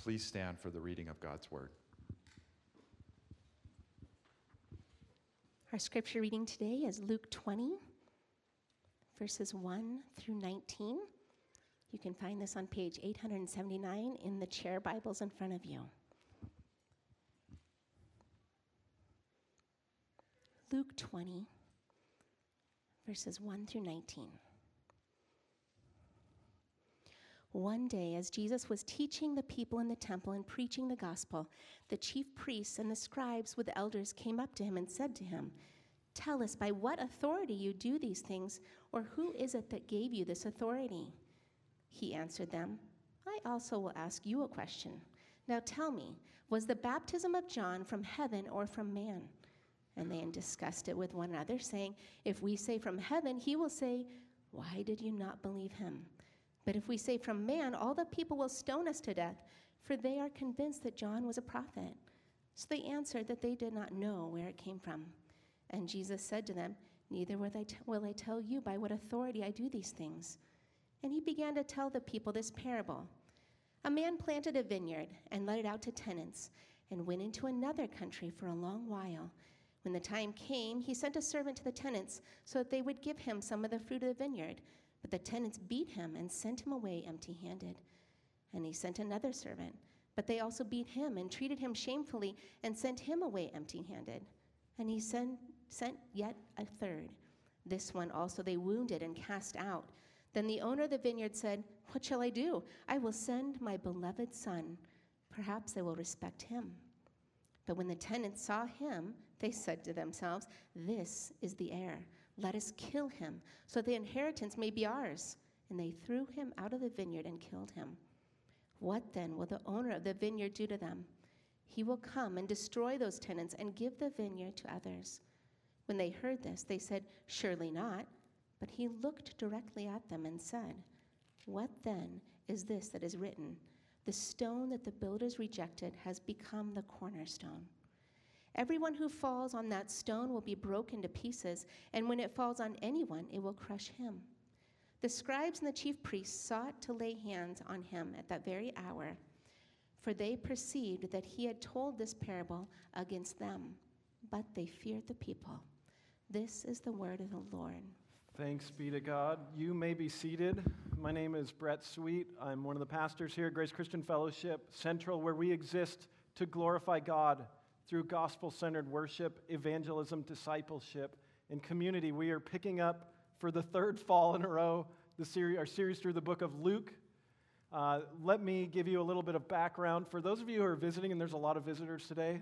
Please stand for the reading of God's word. Our scripture reading today is Luke 20, verses 1 through 19. You can find this on page 879 in the chair Bibles in front of you. Luke 20, verses 1 through 19. One day, as Jesus was teaching the people in the temple and preaching the gospel, the chief priests and the scribes with the elders came up to him and said to him, "Tell us by what authority you do these things, or who is it that gave you this authority?" He answered them, "I also will ask you a question. Now tell me, was the baptism of John from heaven or from man?" And they discussed it with one another, saying, "If we say from heaven, he will say, 'Why did you not believe him?' But if we say from man, all the people will stone us to death, for they are convinced that John was a prophet." So they answered that they did not know where it came from. And Jesus said to them, "Neither will I tell you by what authority I do these things." And he began to tell the people this parable. A man planted a vineyard and let it out to tenants and went into another country for a long while. When the time came, he sent a servant to the tenants so that they would give him some of the fruit of the vineyard. But the tenants beat him and sent him away empty-handed. And he sent another servant, but they also beat him and treated him shamefully and sent him away empty-handed. And he sent yet a third. This one also they wounded and cast out. Then the owner of the vineyard said, "What shall I do? I will send my beloved son. Perhaps they will respect him." But when the tenants saw him, they said to themselves, "This is the heir. Let us kill him, so the inheritance may be ours." And they threw him out of the vineyard and killed him. What then will the owner of the vineyard do to them? He will come and destroy those tenants and give the vineyard to others. When they heard this, they said, "Surely not." But he looked directly at them and said, "What then is this that is written? The stone that the builders rejected has become the cornerstone. Everyone who falls on that stone will be broken to pieces, and when it falls on anyone, it will crush him." The scribes and the chief priests sought to lay hands on him at that very hour, for they perceived that he had told this parable against them, but they feared the people. This is the word of the Lord. Thanks be to God. You may be seated. My name is Brett Sweet. I'm one of the pastors here at Grace Christian Fellowship Central, where we exist to glorify God through gospel-centered worship, evangelism, discipleship, and community. We are picking up for the third fall in a row our series through the book of Luke. Let me give you a little bit of background. For those of you who are visiting, and there's a lot of visitors today,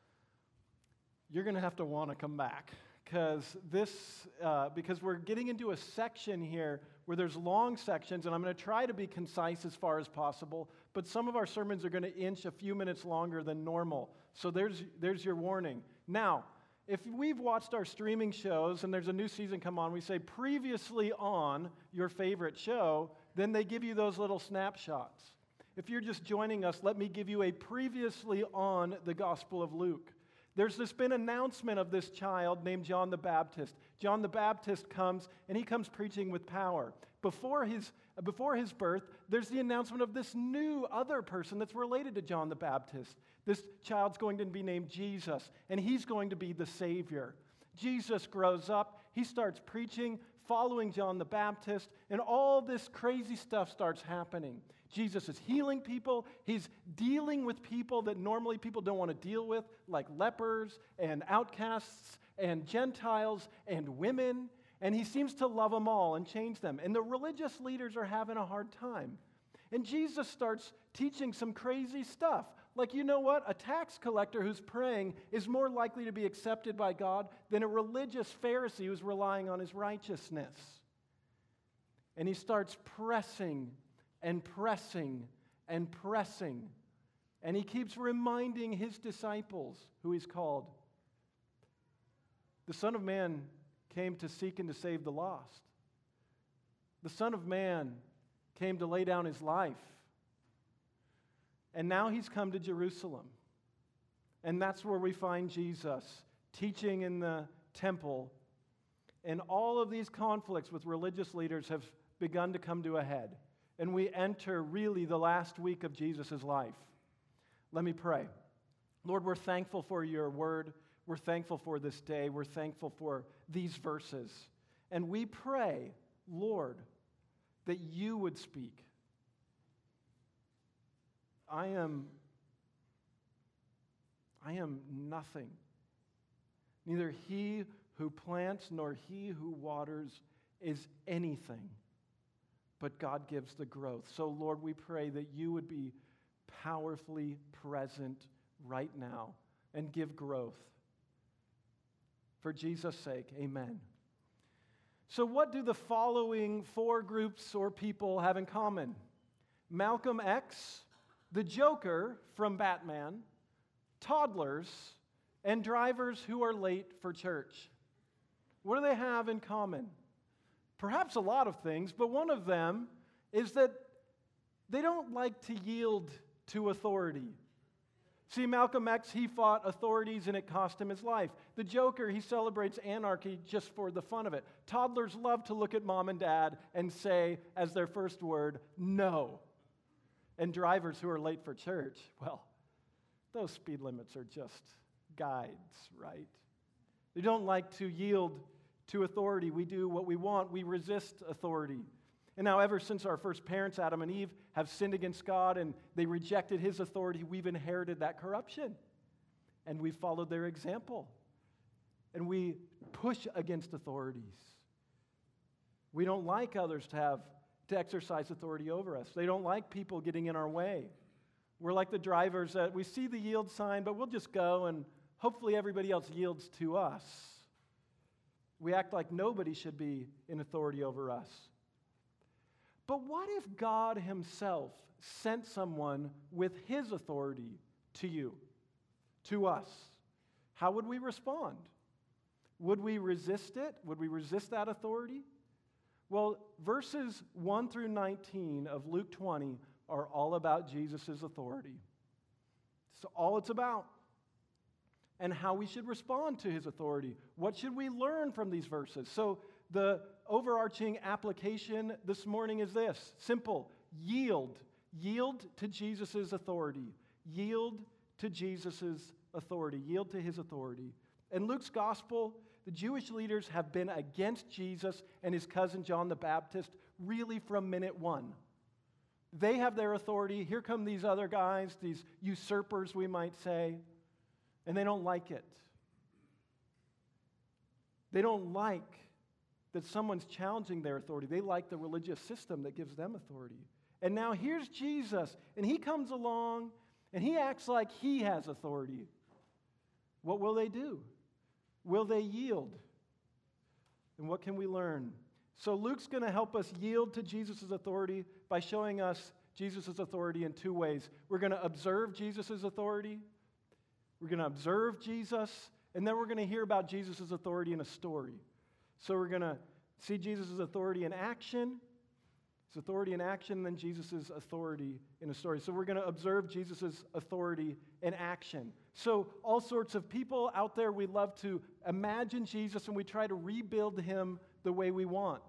you're going to have to want to come back because we're getting into a section here where there's long sections, and I'm going to try to be concise as far as possible, but some of our sermons are going to inch a few minutes longer than normal. So there's your warning. Now, if we've watched our streaming shows and there's a new season come on, we say previously on your favorite show, then they give you those little snapshots. If you're just joining us, let me give you a previously on the Gospel of Luke. There's been announcement of this child named John the Baptist. John the Baptist comes, and he comes preaching with power. Before his birth, there's the announcement of this new other person that's related to John the Baptist. This child's going to be named Jesus, and he's going to be the Savior. Jesus grows up, he starts preaching, following John the Baptist, and all this crazy stuff starts happening. Jesus is healing people. He's dealing with people that normally people don't want to deal with, like lepers and outcasts and Gentiles and women. And he seems to love them all and change them. And the religious leaders are having a hard time. And Jesus starts teaching some crazy stuff. Like, you know what? A tax collector who's praying is more likely to be accepted by God than a religious Pharisee who's relying on his righteousness. And he starts pressing and pressing and pressing. And he keeps reminding his disciples who he's called. The Son of Man came to seek and to save the lost. The Son of Man came to lay down his life. And now he's come to Jerusalem. And that's where we find Jesus teaching in the temple. And all of these conflicts with religious leaders have begun to come to a head. And we enter really the last week of Jesus' life. Let me pray. Lord, we're thankful for your word. We're thankful for this day. We're thankful for these verses. And we pray, Lord, that you would speak. I am nothing. Neither he who plants nor he who waters is anything, but God gives the growth. So, Lord, we pray that you would be powerfully present right now and give growth. For Jesus' sake, amen. So what do the following four groups or people have in common? Malcolm X, the Joker from Batman, toddlers, and drivers who are late for church. What do they have in common? Perhaps a lot of things, but one of them is that they don't like to yield to authority. See, Malcolm X, he fought authorities and it cost him his life. The Joker, he celebrates anarchy just for the fun of it. Toddlers love to look at mom and dad and say, as their first word, no. And drivers who are late for church, well, those speed limits are just guides, right? They don't like to yield to authority. We do what we want. We resist authority. And now, ever since our first parents, Adam and Eve, have sinned against God and they rejected his authority, we've inherited that corruption. And we've followed their example. And we push against authorities. We don't like others to exercise authority over us. They don't like people getting in our way. We're like the drivers that we see the yield sign, but we'll just go and hopefully everybody else yields to us. We act like nobody should be in authority over us. But what if God himself sent someone with his authority to you, to us? How would we respond? Would we resist it? Would we resist that authority? Well, verses 1 through 19 of Luke 20 are all about Jesus' authority. It's all it's about. And how we should respond to his authority. What should we learn from these verses? So the overarching application this morning is this. Simple. Yield. Yield to Jesus' authority. Yield to Jesus' authority. Yield to his authority. In Luke's gospel, the Jewish leaders have been against Jesus and his cousin John the Baptist really from minute one. They have their authority. Here come these other guys, these usurpers, we might say, and they don't like it. They don't like that someone's challenging their authority. They like the religious system that gives them authority. And now here's Jesus, and he comes along, and he acts like he has authority. What will they do? Will they yield? And what can we learn? So Luke's going to help us yield to Jesus' authority by showing us Jesus' authority in two ways. We're going to observe Jesus' authority. We're going to observe Jesus, and then we're going to hear about Jesus' authority in a story. So we're going to see Jesus' authority in action, his authority in action, then Jesus' authority in a story. So we're going to observe Jesus' authority in action. So all sorts of people out there, we love to imagine Jesus and we try to rebuild him the way we want.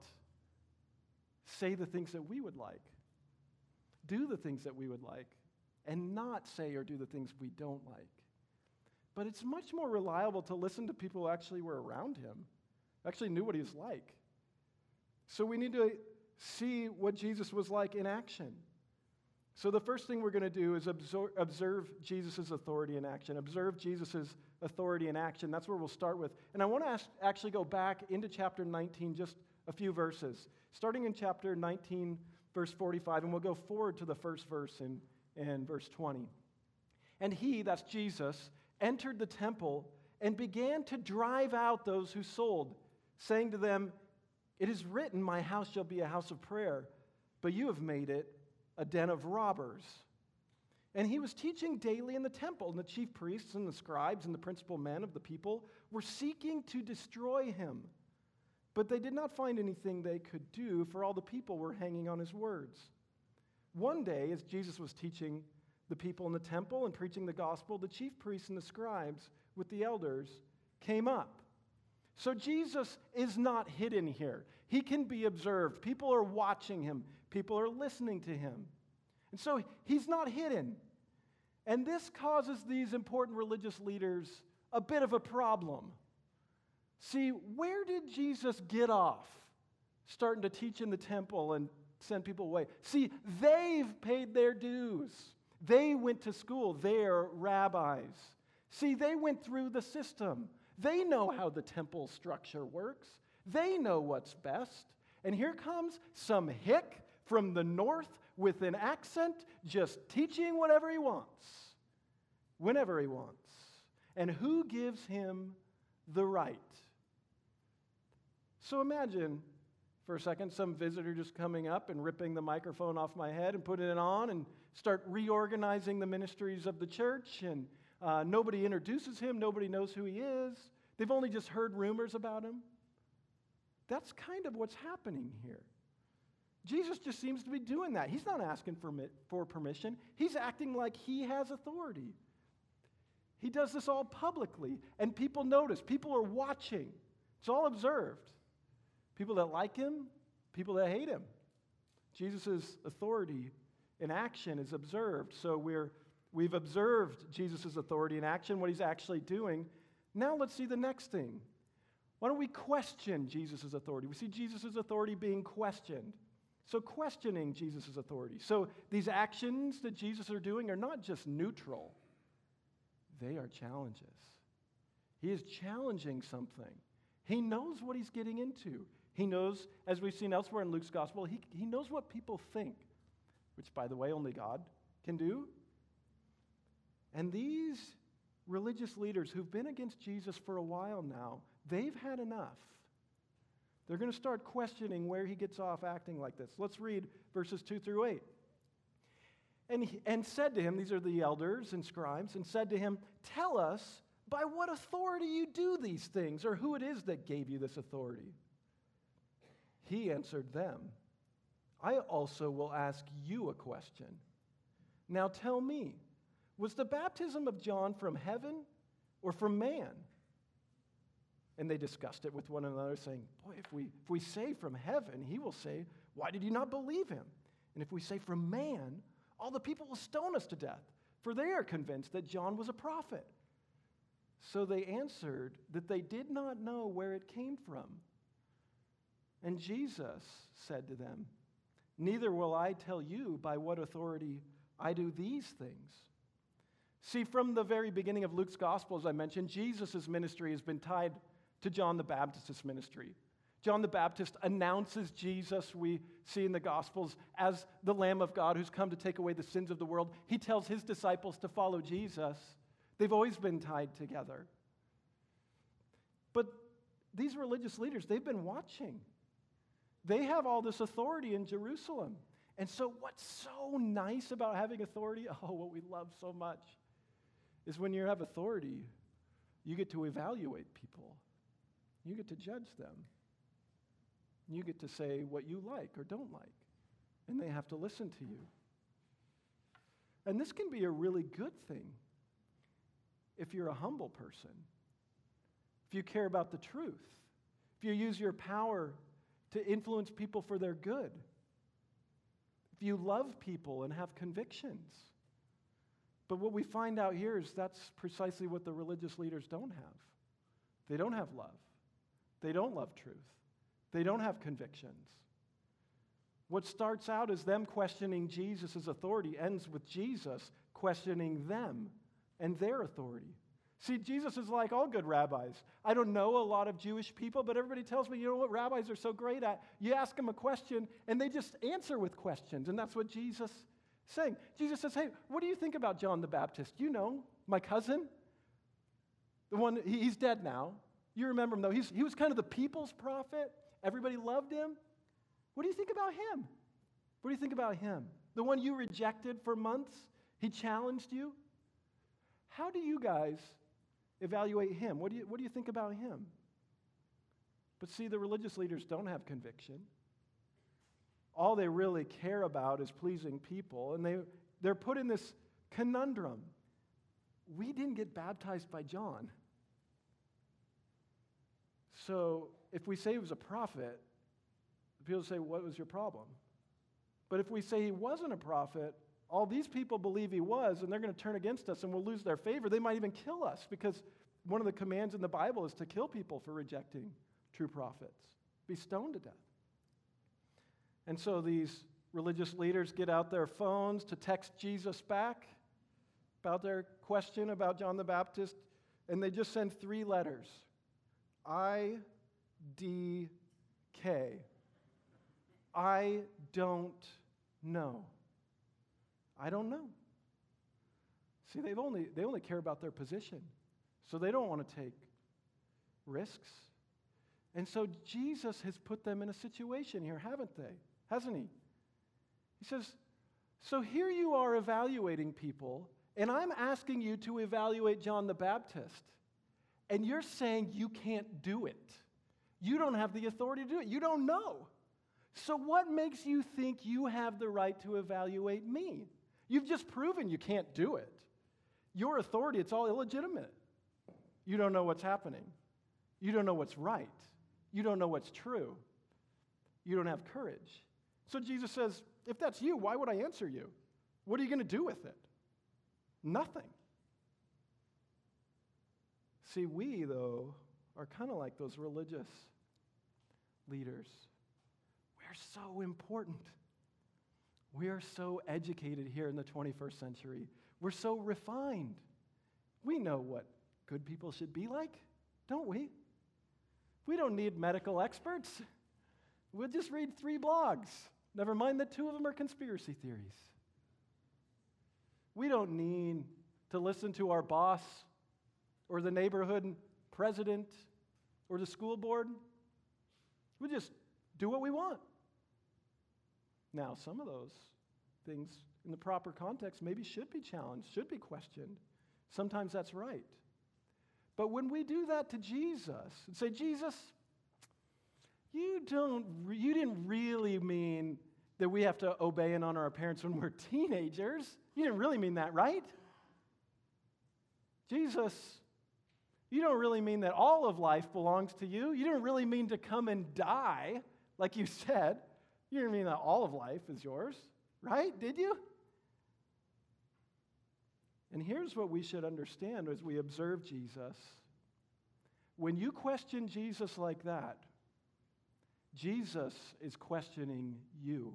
Say the things that we would like. Do the things that we would like. And not say or do the things we don't like. But it's much more reliable to listen to people who actually were around him, actually knew what he was like. So we need to see what Jesus was like in action. So the first thing we're going to do is observe Jesus' authority in action. Observe Jesus' authority in action. That's where we'll start with. And I want to actually go back into chapter 19, just a few verses. Starting in chapter 19, verse 45, and we'll go forward to the first verse in verse 20. And he, that's Jesus, entered the temple and began to drive out those who sold, saying to them, "It is written, my house shall be a house of prayer, but you have made it a den of robbers." And he was teaching daily in the temple, and the chief priests and the scribes and the principal men of the people were seeking to destroy him. But they did not find anything they could do, for all the people were hanging on his words. One day, as Jesus was teaching the people in the temple and preaching the gospel, the chief priests and the scribes with the elders came up. So Jesus is not hidden here. He can be observed. People are watching him. People are listening to him. And so he's not hidden. And this causes these important religious leaders a bit of a problem. See, where did Jesus get off starting to teach in the temple and send people away? See, they've paid their dues. They went to school. They're rabbis. See, they went through the system. They know how the temple structure works. They know what's best. And here comes some hick from the north with an accent just teaching whatever he wants, whenever he wants. And who gives him the right? So imagine for a second some visitor just coming up and ripping the microphone off my head and putting it on and start reorganizing the ministries of the church, and nobody introduces him, nobody knows who he is. They've only just heard rumors about him. That's kind of what's happening here. Jesus just seems to be doing that. He's not asking for permission. He's acting like he has authority. He does this all publicly, and people notice. People are watching. It's all observed. People that like him, people that hate him. Jesus' authority in action is observed. So we've observed Jesus' authority in action, what he's actually doing. Now let's see the next thing. Why don't we question Jesus' authority? We see Jesus' authority being questioned. So questioning Jesus' authority. So these actions that Jesus are doing are not just neutral. They are challenges. He is challenging something. He knows what he's getting into. He knows, as we've seen elsewhere in Luke's gospel, he knows what people think, which, by the way, only God can do. And these religious leaders who've been against Jesus for a while now, they've had enough. They're going to start questioning where he gets off acting like this. Let's read verses 2 through 8. And said to him, these are the elders and scribes, and said to him, "Tell us by what authority you do these things, or who it is that gave you this authority." He answered them, "I also will ask you a question. Now tell me, was the baptism of John from heaven or from man?" And they discussed it with one another, saying, "Boy, if we say from heaven, he will say, 'Why did you not believe him?' And if we say from man, all the people will stone us to death, for they are convinced that John was a prophet." So they answered that they did not know where it came from. And Jesus said to them, "Neither will I tell you by what authority I do these things." See, from the very beginning of Luke's gospel, as I mentioned, Jesus' ministry has been tied to John the Baptist's ministry. John the Baptist announces Jesus, we see in the Gospels, as the Lamb of God who's come to take away the sins of the world. He tells his disciples to follow Jesus. They've always been tied together. But these religious leaders, they've been watching. They have all this authority in Jerusalem. And so what's so nice about having authority, what we love so much, is when you have authority, you get to evaluate people. You get to judge them. You get to say what you like or don't like, and they have to listen to you. And this can be a really good thing if you're a humble person, if you care about the truth, if you use your power to influence people for their good, if you love people and have convictions. But what we find out here is that's precisely what the religious leaders don't have. They don't have love. They don't love truth. They don't have convictions. What starts out as them questioning Jesus' authority ends with Jesus questioning them and their authority. See, Jesus is like all good rabbis. I don't know a lot of Jewish people, but everybody tells me, you know what rabbis are so great at? You ask them a question, and they just answer with questions, and that's what Jesus is saying. Jesus says, "Hey, what do you think about John the Baptist? You know, my cousin, the one, he's dead now. You remember him, though. He was kind of the people's prophet. Everybody loved him. What do you think about him? What do you think about him? The one you rejected for months? He challenged you? How do you guys evaluate him? What do you think about him?" But see, the religious leaders don't have conviction. All they really care about is pleasing people, and they're put in this conundrum. We didn't get baptized by John. So if we say he was a prophet, people say, "What was your problem?" But if we say he wasn't a prophet, all these people believe he was, and they're going to turn against us, and we'll lose their favor. They might even kill us, because one of the commands in the Bible is to kill people for rejecting true prophets, be stoned to death. And so these religious leaders get out their phones to text Jesus back about their question about John the Baptist, and they just send 3 letters. IDK. I don't know. I don't know. See, they only care about their position, so they don't want to take risks. And so Jesus has put them in a situation here, hasn't he? He says, so here you are evaluating people, and I'm asking you to evaluate John the Baptist, and you're saying you can't do it. You don't have the authority to do it. You don't know. So what makes you think you have the right to evaluate me? You've just proven you can't do it. Your authority, it's all illegitimate. You don't know what's happening. You don't know what's right. You don't know what's true. You don't have courage. So Jesus says, if that's you, why would I answer you? What are you going to do with it? Nothing. See, we, though, are kind of like those religious leaders. We're so important. We are so educated here in the 21st century. We're so refined. We know what good people should be like, don't we? We don't need medical experts. We'll just read 3 blogs. Never mind that 2 of them are conspiracy theories. We don't need to listen to our boss or the neighborhood president or the school board. We just do what we want. Now, some of those things in the proper context maybe should be challenged, should be questioned. Sometimes that's right. But when we do that to Jesus and say, Jesus, you didn't really mean that we have to obey and honor our parents when we're teenagers. You didn't really mean that, right? Jesus, you don't really mean that all of life belongs to you. You didn't really mean to come and die, like you said. You didn't mean that all of life is yours, right? Did you? And here's what we should understand as we observe Jesus. When you question Jesus like that, Jesus is questioning you.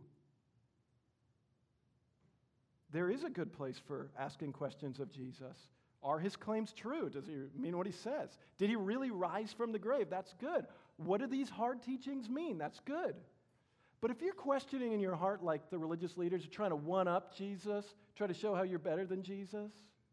There is a good place for asking questions of Jesus. Are his claims true? Does he mean what he says? Did he really rise from the grave? That's good. What do these hard teachings mean? That's good. But if you're questioning in your heart like the religious leaders are trying to one-up Jesus, try to show how you're better than Jesus,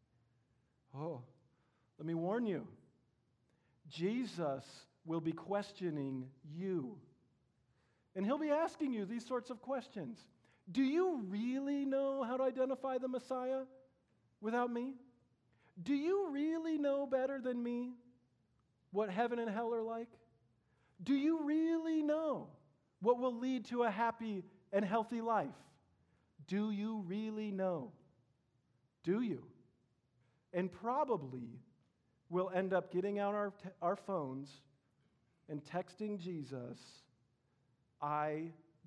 let me warn you. Jesus will be questioning you. And he'll be asking you these sorts of questions. Do you really know how to identify the Messiah without me? Do you really know better than me what heaven and hell are like? Do you really know what will lead to a happy and healthy life? Do you really know? Do you? And probably we'll end up getting out our phones and texting Jesus, IDK.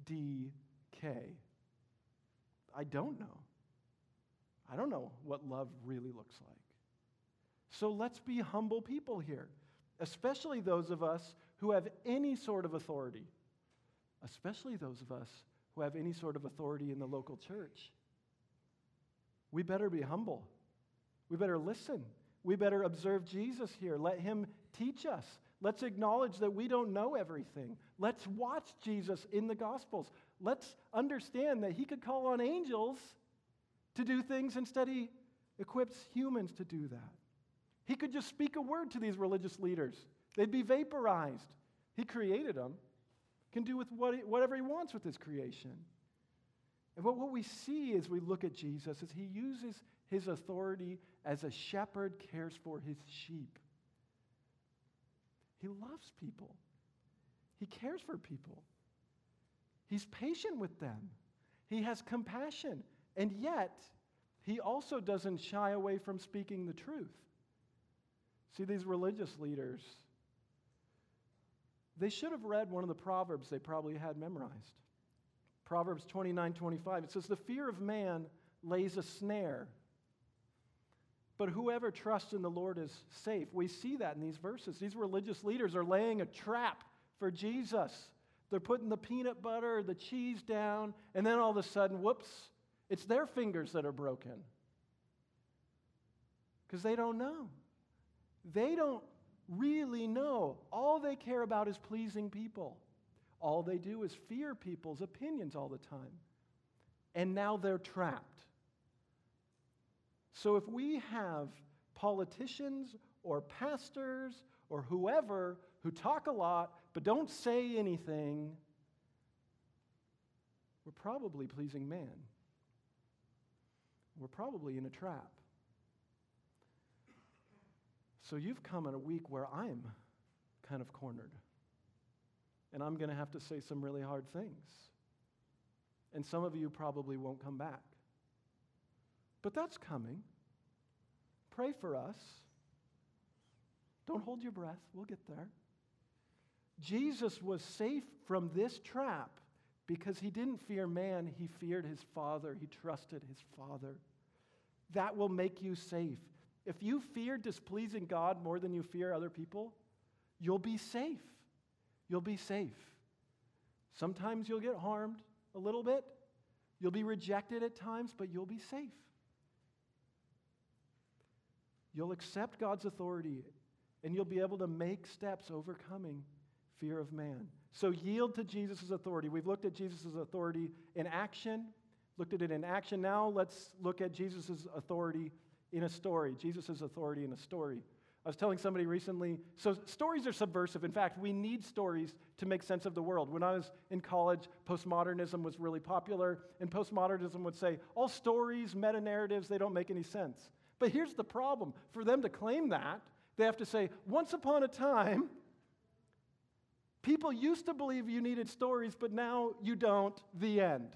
I don't know. I don't know what love really looks like. So let's be humble people here, especially those of us who have any sort of authority, especially those of us who have any sort of authority in the local church. We better be humble. We better listen. We better observe Jesus here. Let him teach us. Let's acknowledge that we don't know everything. Let's watch Jesus in the Gospels. Let's understand that he could call on angels to do things, instead he equips humans to do that. He could just speak a word to these religious leaders. They'd be vaporized. He created them. Can do with whatever he wants with his creation. And what we see as we look at Jesus is he uses his authority as a shepherd cares for his sheep. He loves people. He cares for people. He's patient with them. He has compassion. And yet, he also doesn't shy away from speaking the truth. See, these religious leaders, they should have read one of the Proverbs they probably had memorized. Proverbs 29:25. It says, "The fear of man lays a snare. But whoever trusts in the Lord is safe. We see that in these verses. These religious leaders are laying a trap for Jesus. They're putting the peanut butter, the cheese down, and then all of a sudden, whoops, it's their fingers that are broken. Because they don't know. They don't really know. All they care about is pleasing people. All they do is fear people's opinions all the time. And now they're trapped. So if we have politicians or pastors or whoever who talk a lot but don't say anything, we're probably pleasing man. We're probably in a trap. So you've come in a week where I'm kind of cornered. And I'm going to have to say some really hard things. And some of you probably won't come back. But that's coming. Pray for us. Don't hold your breath. We'll get there. Jesus was safe from this trap because he didn't fear man. He feared his Father. He trusted his Father. That will make you safe. If you fear displeasing God more than you fear other people, you'll be safe. You'll be safe. Sometimes you'll get harmed a little bit. You'll be rejected at times, but you'll be safe. You'll accept God's authority, and you'll be able to make steps overcoming fear of man. So yield to Jesus' authority. We've looked at Jesus' authority in action, looked at it in action. Now let's look at Jesus' authority in a story. Jesus' authority in a story. I was telling somebody recently, so stories are subversive. In fact, we need stories to make sense of the world. When I was in college, postmodernism was really popular, and postmodernism would say, all stories, meta-narratives, they don't make any sense. But here's the problem. For them to claim that, they have to say, once upon a time, people used to believe you needed stories, but now you don't, the end.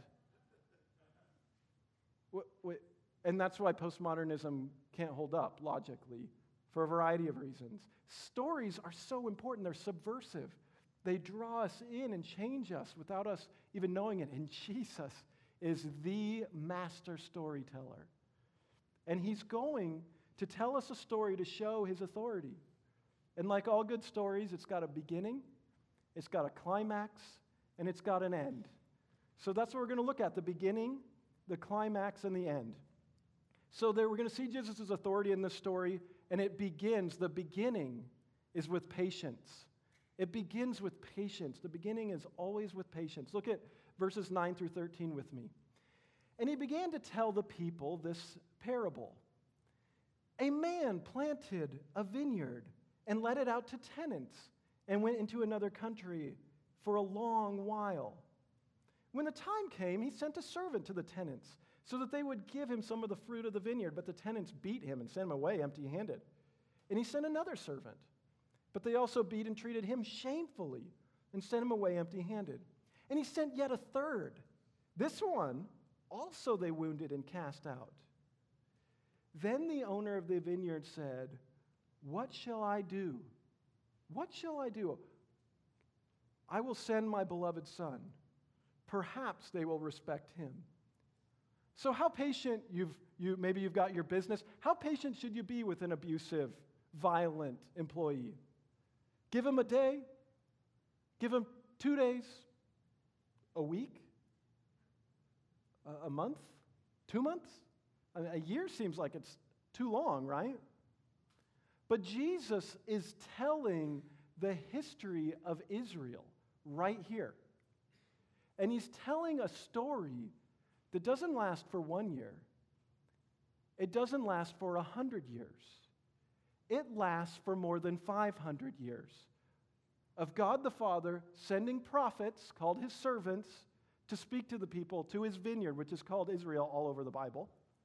And that's why postmodernism can't hold up logically for a variety of reasons. Stories are so important. They're subversive. They draw us in and change us without us even knowing it. And Jesus is the master storyteller. And he's going to tell us a story to show his authority. And like all good stories, it's got a beginning, it's got a climax, and it's got an end. So that's what we're going to look at, the beginning, the climax, and the end. So there we're going to see Jesus' authority in this story, and it begins, the beginning is with patience. It begins with patience. The beginning is always with patience. Look at verses 9 through 13 with me. And he began to tell the people this parable. A man planted a vineyard and let it out to tenants and went into another country for a long while. When the time came, he sent a servant to the tenants so that they would give him some of the fruit of the vineyard, but the tenants beat him and sent him away empty-handed. And he sent another servant, but they also beat and treated him shamefully and sent him away empty-handed. And he sent yet a third. This one also they wounded and cast out. Then the owner of the vineyard said, "What shall I do? What shall I do? I will send my beloved son. Perhaps they will respect him." So how patient maybe you've got your business. How patient should you be with an abusive, violent employee? Give him a day? Give him 2 days? A week? A month? 2 months? I mean, a year seems like it's too long, right? But Jesus is telling the history of Israel right here. And he's telling a story that doesn't last for 1 year. It doesn't last for 100 years. It lasts for more than 500 years of God the Father sending prophets, called his servants, to speak to the people, to his vineyard, which is called Israel all over the Bible.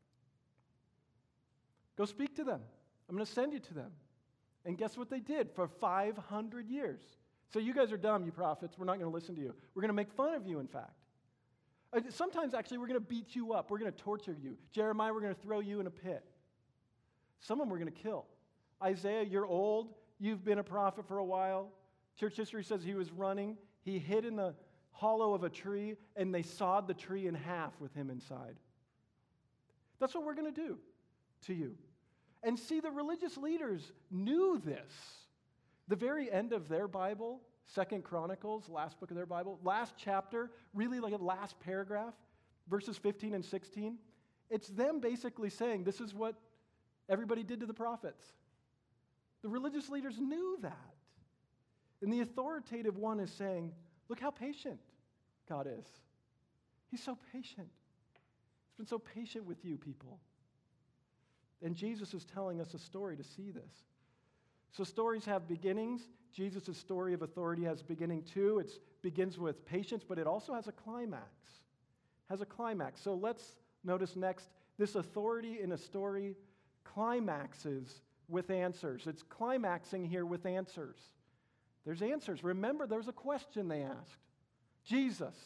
Go speak to them. I'm going to send you to them. And guess what they did for 500 years? So you guys are dumb, you prophets. We're not going to listen to you. We're going to make fun of you, in fact. Sometimes, actually, we're going to beat you up. We're going to torture you. Jeremiah, we're going to throw you in a pit. Some of them we're going to kill. Isaiah, you're old. You've been a prophet for a while. Church history says he was running. He hid in the hollow of a tree, and they sawed the tree in half with him inside. That's what we're going to do to you. And see, the religious leaders knew this. The very end of their Bible, 2 Chronicles, last book of their Bible, last chapter, really like a last paragraph, verses 15 and 16, it's them basically saying, this is what everybody did to the prophets. The religious leaders knew that. And the authoritative one is saying, look how patient God is. He's so patient. He's been so patient with you people. And Jesus is telling us a story to see this. So stories have beginnings. Jesus' story of authority has beginning too. It begins with patience, but it also has a climax. So let's notice next, this authority in a story climaxes with answers. It's climaxing here with answers. There's answers. Remember, there was a question they asked. Jesus,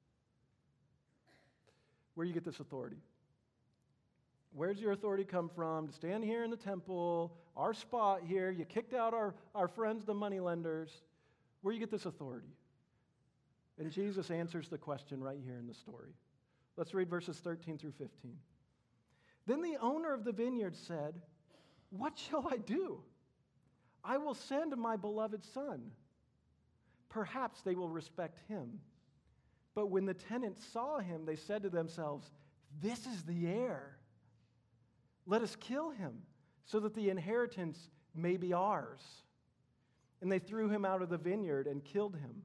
where do you get this authority? Where does your authority come from to stand here in the temple, our spot here? You kicked out our friends, the moneylenders. Where do you get this authority? And Jesus answers the question right here in the story. Let's read verses 13 through 15. Then the owner of the vineyard said, what shall I do? I will send my beloved son. Perhaps they will respect him. But when the tenants saw him, they said to themselves, this is the heir. Let us kill him, so that the inheritance may be ours. And they threw him out of the vineyard and killed him.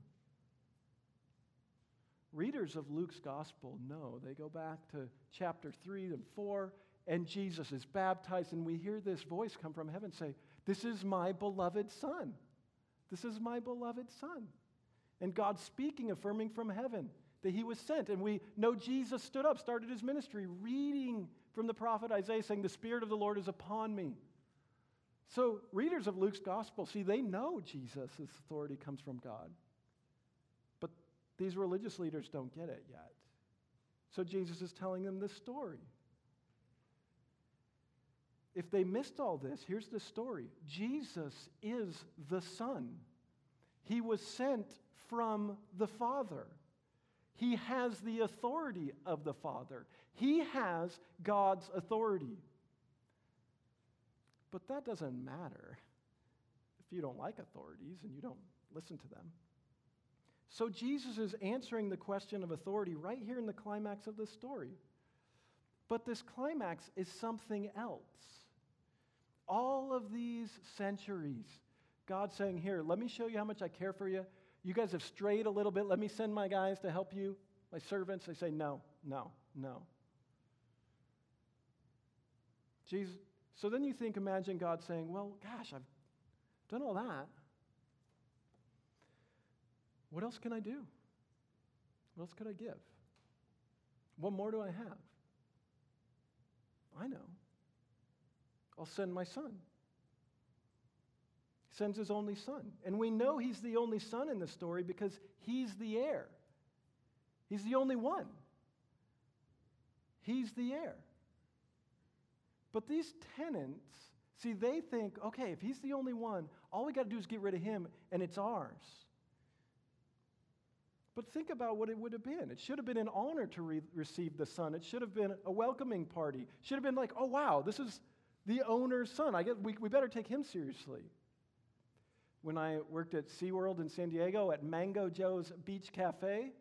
Readers of Luke's gospel know. They go back to chapter 3 and 4, and Jesus is baptized, and we hear this voice come from heaven say, this is my beloved son. This is my beloved son. And God speaking, affirming from heaven that he was sent. And we know Jesus stood up, started his ministry, reading from the prophet Isaiah, saying, the Spirit of the Lord is upon me. So readers of Luke's gospel, see, they know Jesus' authority comes from God. But these religious leaders don't get it yet. So Jesus is telling them this story. If they missed all this, here's the story. Jesus is the Son. He was sent from the Father. He has the authority of the Father. He has God's authority. But that doesn't matter if you don't like authorities and you don't listen to them. So Jesus is answering the question of authority right here in the climax of this story. But this climax is something else. All of these centuries, God saying, here, let me show you how much I care for you. You guys have strayed a little bit. Let me send my guys to help you, my servants. They say, no. Jesus. So then you imagine God saying, well, gosh, I've done all that. What else can I do? What else could I give? What more do I have? I know. I'll send my son. He sends his only son. And we know he's the only son in the story because he's the heir. He's the only one. He's the heir. But these tenants, see, they think, okay, if he's the only one, all we got to do is get rid of him and it's ours. But think about what it would have been. It should have been an honor to receive the son. It should have been a welcoming party. It should have been like, oh, wow, this is the owner's son. I guess we better take him seriously. When I worked at SeaWorld in San Diego at Mango Joe's Beach Cafe,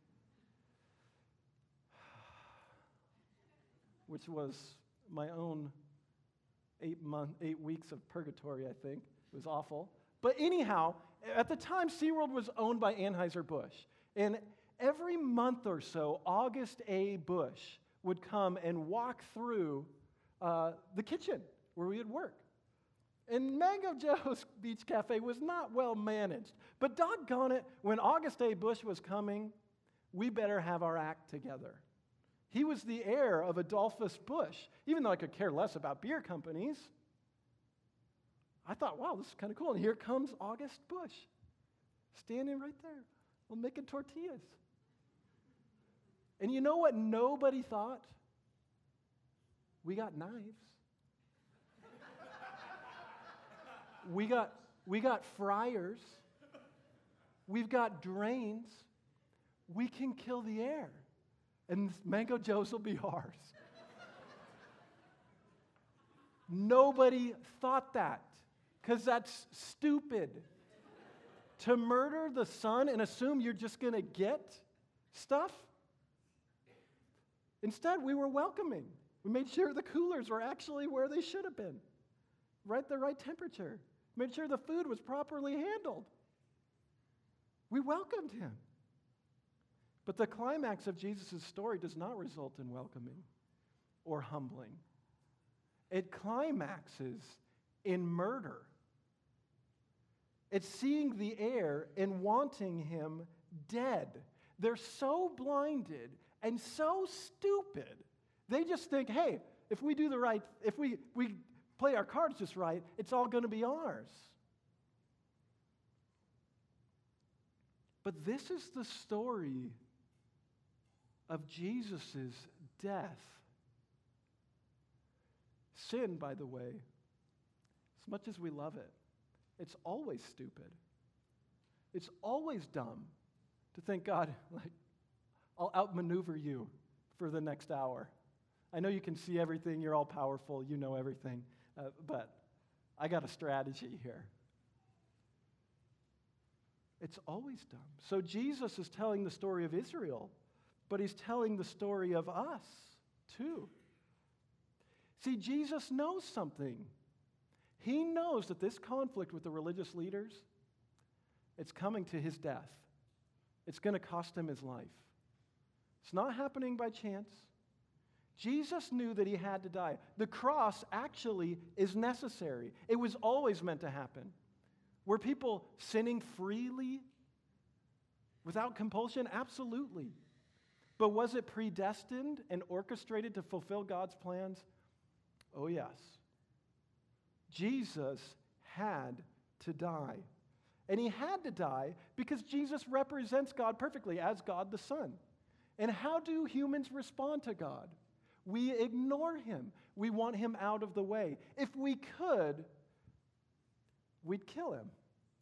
which was my own 8 weeks of purgatory, I think. It was awful. But anyhow, at the time, SeaWorld was owned by Anheuser-Busch. And every month or so, August A. Bush would come and walk through the kitchen where we would work. And Mango Joe's Beach Cafe was not well managed. But doggone it, when August A. Bush was coming, we better have our act together. He was the heir of Adolphus Bush. Even though I could care less about beer companies, I thought, wow, this is kind of cool. And here comes August Bush, standing right there, well, making tortillas. And you know what nobody thought? We got knives. We got fryers. We've got drains. We can kill the air. And Mango Joe's will be ours. Nobody thought that, because that's stupid. To murder the Son and assume you're just going to get stuff? Instead, we were welcoming. We made sure the coolers were actually where they should have been, right, the right temperature. Made sure the food was properly handled. We welcomed him. But the climax of Jesus' story does not result in welcoming or humbling. It climaxes in murder. It's seeing the heir and wanting him dead. They're so blinded and so stupid. They just think, hey, if we play our cards just right, it's all going to be ours. But this is the story of Jesus' death. Sin, by the way, as much as we love it, it's always stupid. It's always dumb to think, God, I'll outmaneuver you for the next hour. I know you can see everything, you're all powerful, you know everything, but I got a strategy here. It's always dumb. So Jesus is telling the story of Israel, but he's telling the story of us too. See, Jesus knows something. He knows that this conflict with the religious leaders, it's coming to his death. It's going to cost him his life. It's not happening by chance. Jesus knew that he had to die. The cross actually is necessary. It was always meant to happen. Were people sinning freely without compulsion? Absolutely. But was it predestined and orchestrated to fulfill God's plans? Oh, yes. Jesus had to die. And he had to die because Jesus represents God perfectly as God the Son. And how do humans respond to God? We ignore him. We want him out of the way. If we could, we'd kill him.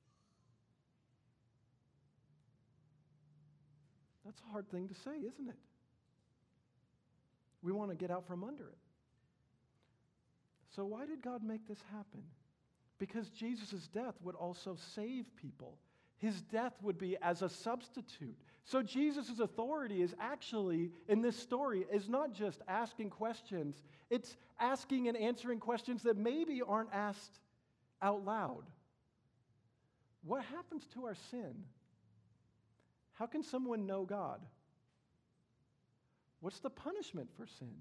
That's a hard thing to say, isn't it? We want to get out from under it. So why did God make this happen? Because Jesus' death would also save people. His death would be as a substitute. So Jesus' authority is actually, in this story, is not just asking questions. It's asking and answering questions that maybe aren't asked out loud. What happens to our sin? How can someone know God? What's the punishment for sin?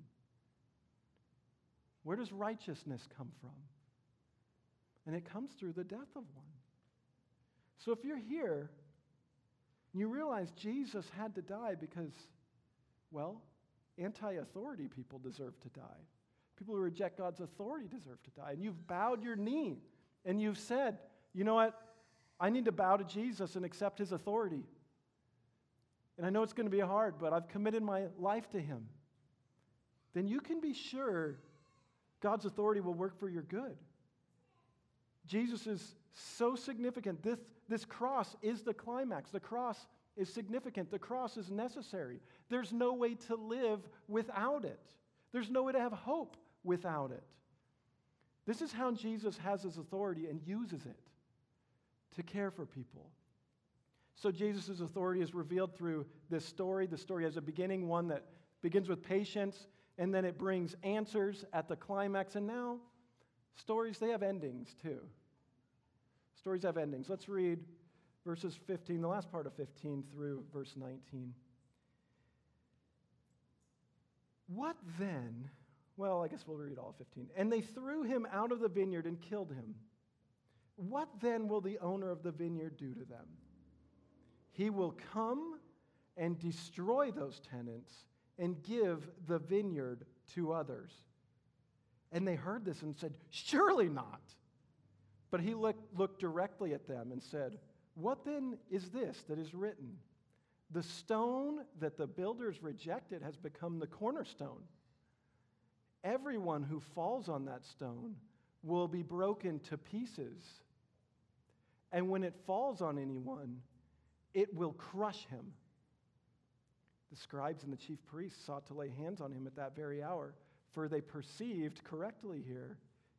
Where does righteousness come from? And it comes through the death of one. So if you're here and you realize Jesus had to die because, well, anti-authority people deserve to die. People who reject God's authority deserve to die. And you've bowed your knee and you've said, you know what? I need to bow to Jesus and accept his authority. And I know it's going to be hard, but I've committed my life to him. Then you can be sure God's authority will work for your good. Jesus is so significant. This cross is the climax. The cross is significant. The cross is necessary. There's no way to live without it. There's no way to have hope without it. This is how Jesus has his authority and uses it to care for people. So Jesus' authority is revealed through this story. The story has a beginning, one that begins with patience, and then it brings answers at the climax. And now, stories, they have endings too. Stories have endings. Let's read verses 15, the last part of 15 through verse 19. What then? Well, I guess we'll read all 15. And they threw him out of the vineyard and killed him. What then will the owner of the vineyard do to them? He will come and destroy those tenants and give the vineyard to others. And they heard this and said, surely not. But he looked directly at them and said, what then is this that is written? The stone that the builders rejected has become the cornerstone. Everyone who falls on that stone will be broken to pieces. And when it falls on anyone, it will crush him. The scribes and the chief priests sought to lay hands on him at that very hour, for they perceived correctly here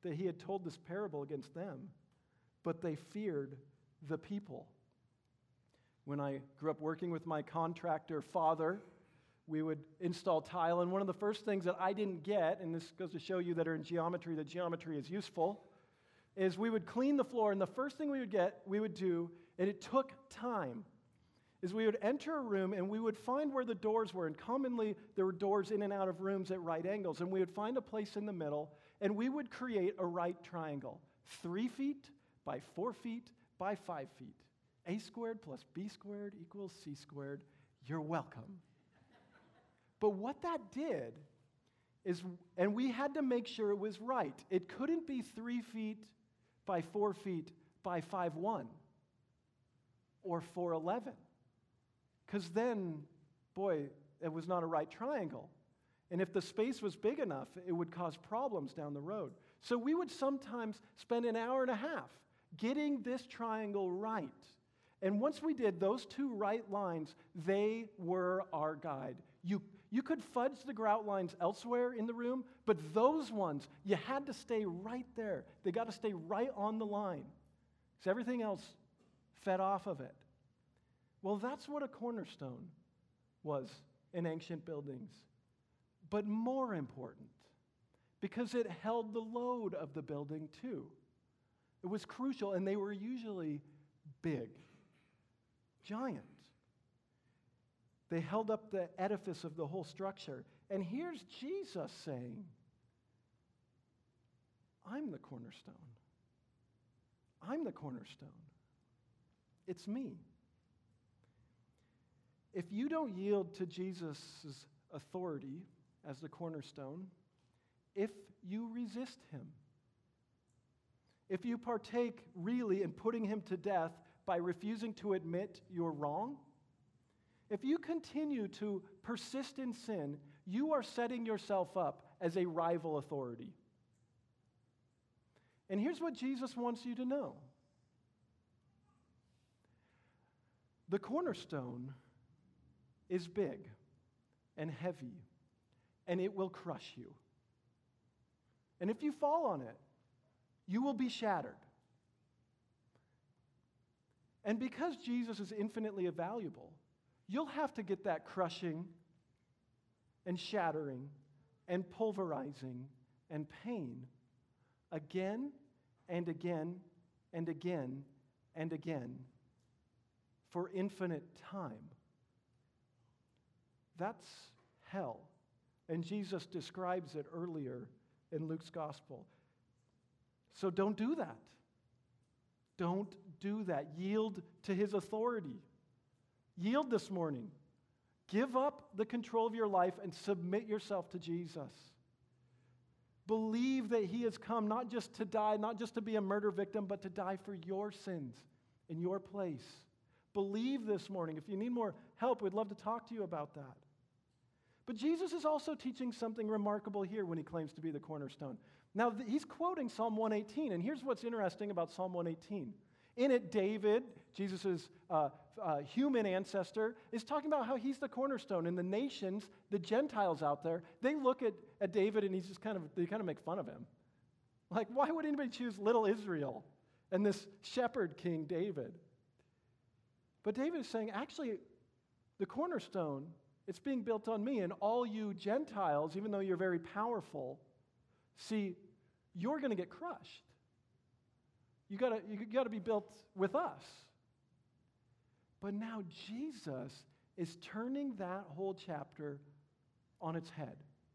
that he had told this parable against them, but they feared the people. When I grew up working with my contractor father, we would install tile, and one of the first things that I didn't get, and this goes to show you that geometry is useful, is we would clean the floor, and the first thing we would do, and it took time, is we would enter a room and we would find where the doors were, and commonly there were doors in and out of rooms at right angles, and we would find a place in the middle, and we would create a right triangle, 3 feet by 4 feet by 5 feet. A squared plus B squared equals C squared. You're welcome. But what that did is, and we had to make sure it was right. It couldn't be 3 feet by 4 feet by 5'1" or 4'11", because then, boy, it was not a right triangle. And if the space was big enough, it would cause problems down the road. So we would sometimes spend an hour and a half getting this triangle right. And once we did those 2 right lines, they were our guide. You could fudge the grout lines elsewhere in the room, but those ones, you had to stay right there. They got to stay right on the line, because everything else fed off of it. Well, that's what a cornerstone was in ancient buildings. But more important, because it held the load of the building too. It was crucial, and they were usually big, giant. They held up the edifice of the whole structure. And here's Jesus saying, I'm the cornerstone. I'm the cornerstone. It's me. If you don't yield to Jesus' authority as the cornerstone, if you resist him, if you partake really in putting him to death by refusing to admit you're wrong, if you continue to persist in sin, you are setting yourself up as a rival authority. And here's what Jesus wants you to know. The cornerstone is big and heavy, and it will crush you. And if you fall on it, you will be shattered. And because Jesus is infinitely valuable, you'll have to get that crushing and shattering and pulverizing and pain again and again and again and again for infinite time. That's hell. And Jesus describes it earlier in Luke's gospel. So don't do that. Don't do that. Yield to his authority. Yield this morning. Give up the control of your life and submit yourself to Jesus. Believe that he has come not just to die, not just to be a murder victim, but to die for your sins in your place. Believe this morning. If you need more help, we'd love to talk to you about that. But Jesus is also teaching something remarkable here when he claims to be the cornerstone. Now, he's quoting Psalm 118, and here's what's interesting about Psalm 118. In it, David, Jesus' human ancestor, is talking about how he's the cornerstone, and the nations, the Gentiles out there, they look at David, and they kind of make fun of him. Like, why would anybody choose little Israel and this shepherd king David? But David is saying, actually, the cornerstone, it's being built on me, and all you Gentiles, even though you're very powerful, see, you're going to get crushed. You got to be built with us. But now Jesus is turning that whole chapter on its head.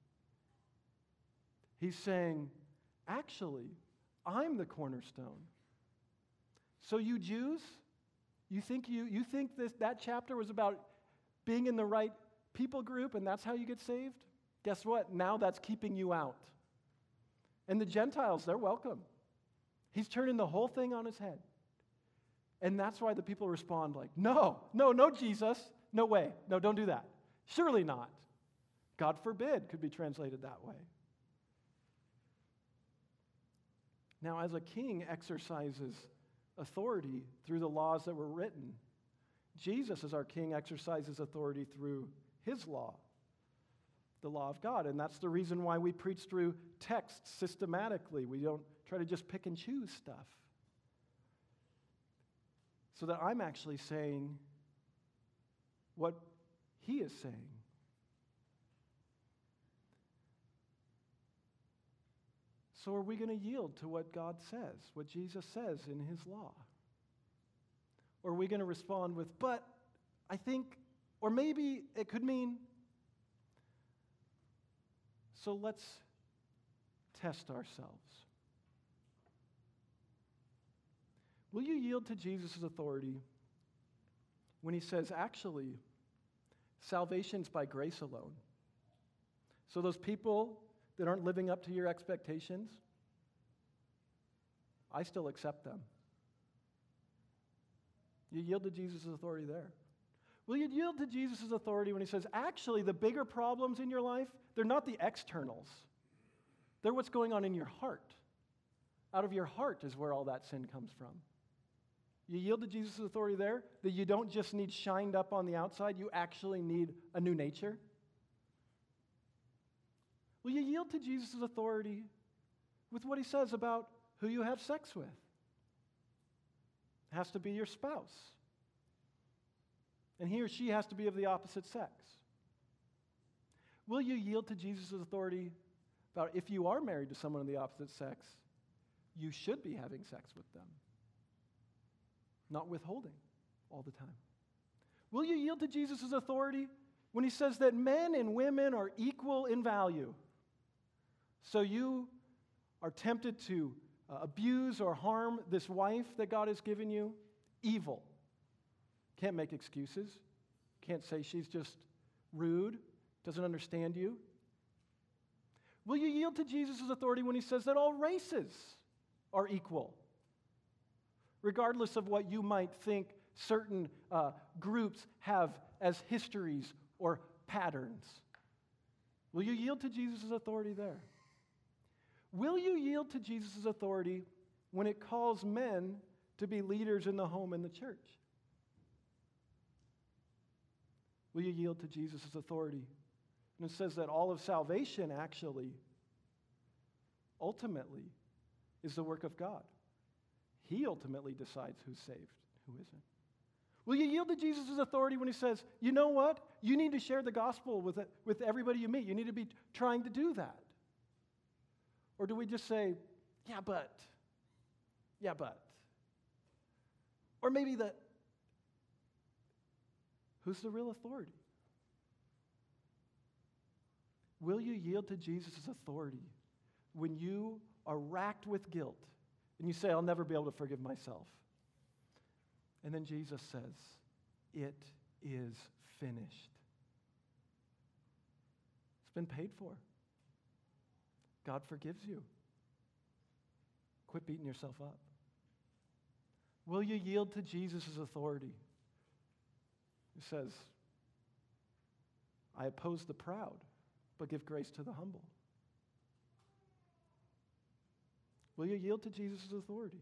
He's saying, actually, I'm the cornerstone. So you Jews, you think that chapter was about being in the right people group and that's how you get saved? Guess what? Now that's keeping you out. And the Gentiles, they're welcome. He's turning the whole thing on his head. And that's why the people respond like, no, Jesus, no way. No, don't do that. Surely not. God forbid could be translated that way. Now, as a king exercises authority through the laws that were written, Jesus, as our king, exercises authority through his law. the law of God. And that's the reason why we preach through text systematically. We don't try to just pick and choose stuff. So that I'm actually saying what he is saying. So are we going to yield to what God says, what Jesus says in his law? Or are we going to respond with, but I think, or maybe it could mean, so let's test ourselves. Will you yield to Jesus' authority when he says, actually, salvation's by grace alone? So those people that aren't living up to your expectations, I still accept them. You yield to Jesus' authority there. Will you yield to Jesus' authority when he says, actually, the bigger problems in your life, they're not the externals. They're what's going on in your heart. Out of your heart is where all that sin comes from. You yield to Jesus' authority there, that you don't just need shined up on the outside, you actually need a new nature. Will you yield to Jesus' authority with what he says about who you have sex with? It has to be your spouse. And he or she has to be of the opposite sex. Will you yield to Jesus' authority about if you are married to someone of the opposite sex, you should be having sex with them, not withholding all the time? Will you yield to Jesus' authority when he says that men and women are equal in value? So you are tempted to abuse or harm this wife that God has given you? Evil. Can't make excuses. Can't say she's just rude, doesn't understand you. Will you yield to Jesus' authority when he says that all races are equal? Regardless of what you might think certain groups have as histories or patterns. Will you yield to Jesus' authority there? Will you yield to Jesus' authority when it calls men to be leaders in the home and the church? Will you yield to Jesus' authority? And it says that all of salvation actually, ultimately, is the work of God. He ultimately decides who's saved, who isn't. Will you yield to Jesus' authority when he says, you know what? You need to share the gospel with everybody you meet. You need to be trying to do that. Or do we just say, yeah, but. Or maybe who's the real authority? Will you yield to Jesus' authority when you are racked with guilt and you say, I'll never be able to forgive myself? And then Jesus says, it is finished. It's been paid for. God forgives you. Quit beating yourself up. Will you yield to Jesus' authority? He says, I oppose the proud, but give grace to the humble. Will you yield to Jesus' authority?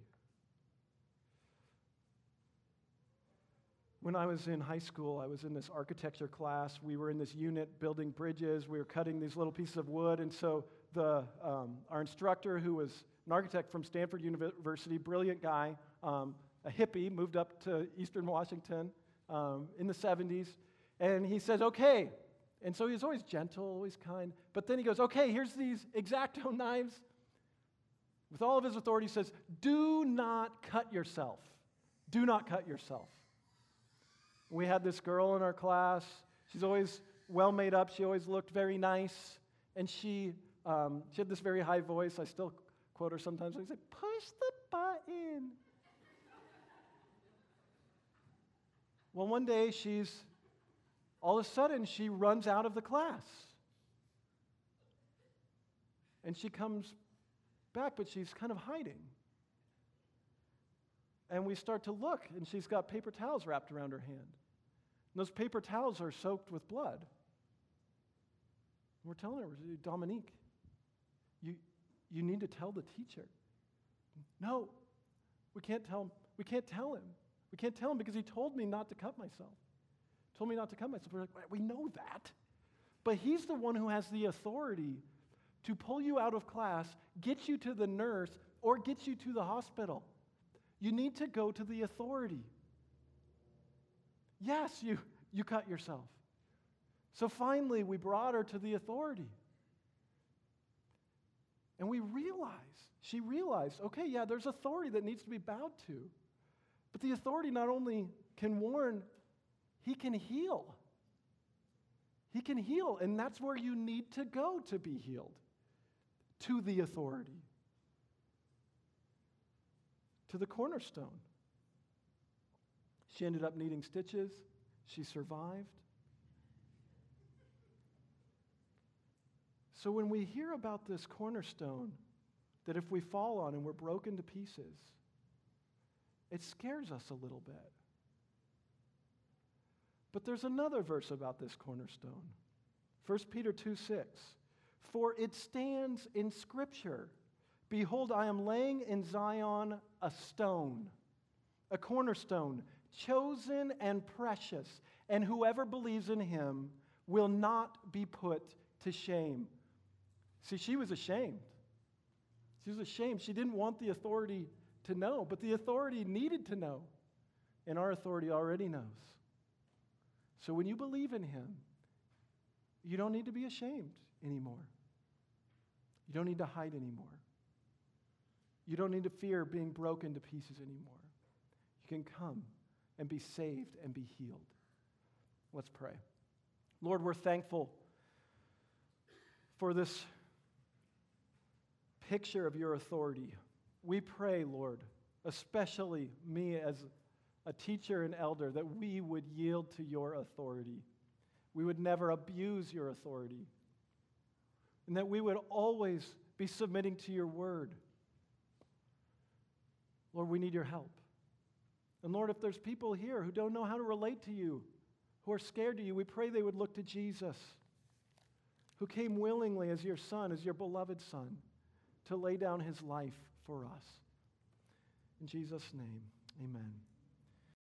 When I was in high school, I was in this architecture class. We were in this unit building bridges. We were cutting these little pieces of wood. And so our instructor, who was an architect from Stanford University, brilliant guy, a hippie, moved up to Eastern Washington in the 70s. And he says, okay. And so he's always gentle, always kind. But then he goes, okay, here's these X-Acto knives. With all of his authority, he says, do not cut yourself. Do not cut yourself. We had this girl in our class. She's always well made up. She always looked very nice. And she had this very high voice. I still quote her sometimes. I say, push the button. Well, one day all of a sudden, she runs out of the class. And she comes back, but she's kind of hiding. And we start to look, and she's got paper towels wrapped around her hand. And those paper towels are soaked with blood. And we're telling her, Dominique, you need to tell the teacher. No, we can't tell him. We can't tell him. We can't tell him because he told me not to cut myself. Told me not to cut myself. We're like, we know that. But he's the one who has the authority to pull you out of class, get you to the nurse, or get you to the hospital. You need to go to the authority. Yes, you cut yourself. So finally, we brought her to the authority. And she realized, okay, yeah, there's authority that needs to be bowed to. But the authority not only can warn, he can heal. He can heal, and that's where you need to go to be healed, to the authority, to the cornerstone. She ended up needing stitches. She survived. So when we hear about this cornerstone, that if we fall on and we're broken to pieces, it scares us a little bit. But there's another verse about this cornerstone. 1 Peter 2:6. For it stands in Scripture, behold, I am laying in Zion a stone, a cornerstone, chosen and precious, and whoever believes in him will not be put to shame. See, she was ashamed. She was ashamed. She didn't want the authority to know, but the authority needed to know, and our authority already knows. So when you believe in him, you don't need to be ashamed anymore. You don't need to hide anymore. You don't need to fear being broken to pieces anymore. You can come and be saved and be healed. Let's pray. Lord, we're thankful for this picture of your authority. We pray, Lord, especially me as a teacher and elder, that we would yield to your authority. We would never abuse your authority. And that we would always be submitting to your word. Lord, we need your help. And Lord, if there's people here who don't know how to relate to you, who are scared to you, we pray they would look to Jesus, who came willingly as your son, as your beloved son, to lay down his life for us. In Jesus' name, amen.